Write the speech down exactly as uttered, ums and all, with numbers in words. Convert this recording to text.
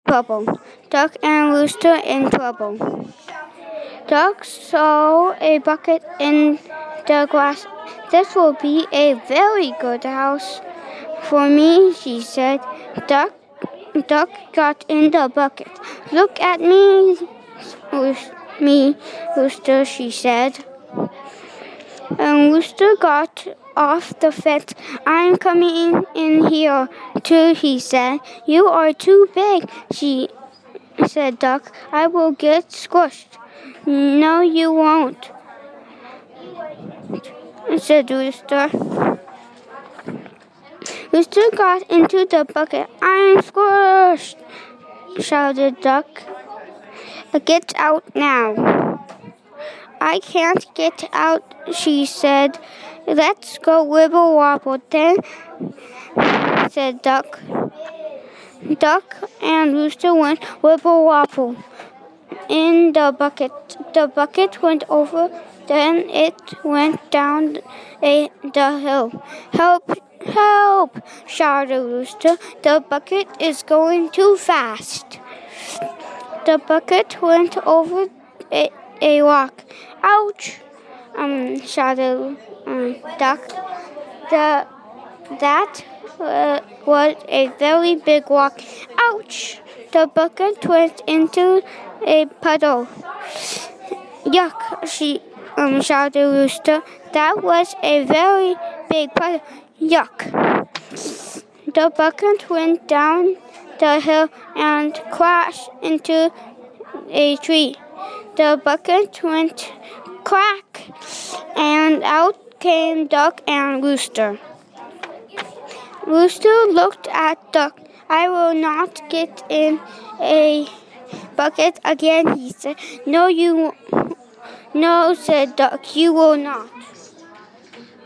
bubble. Duck and Rooster in trouble. Duck saw a bucket in the grass. This will be a very good house for me, she said. Duck, Duck got in the bucket. Look at me, me, Rooster, she said. And Rooster got off the fence. I'm coming in here too, he said. You are too big, she said Duck. I will get squished. No, you won't, said Rooster. Rooster got into the bucket. I'm squished, shouted Duck. Get out now. I can't get out, she said. Let's go wibble wobble then, said Duck. Duck and Rooster went wibble wobble in the bucket. The bucket went over, then it went down a, the hill. Help, help, shouted Rooster. The bucket is going too fast. The bucket went over a, a rock. Ouch, um, shouted um, Duck. The, that uh, was a very big rock. Ouch! The bucket went into a puddle. Yuck, she um, shouted Rooster. That was a very big puddle. Yuck. The bucket went down the hill and crashed into a tree. The bucket went crack, and out came Duck and Rooster. Rooster looked at Duck. I will not get in a bucket again, he said. No, you, no, said Duck, you will not.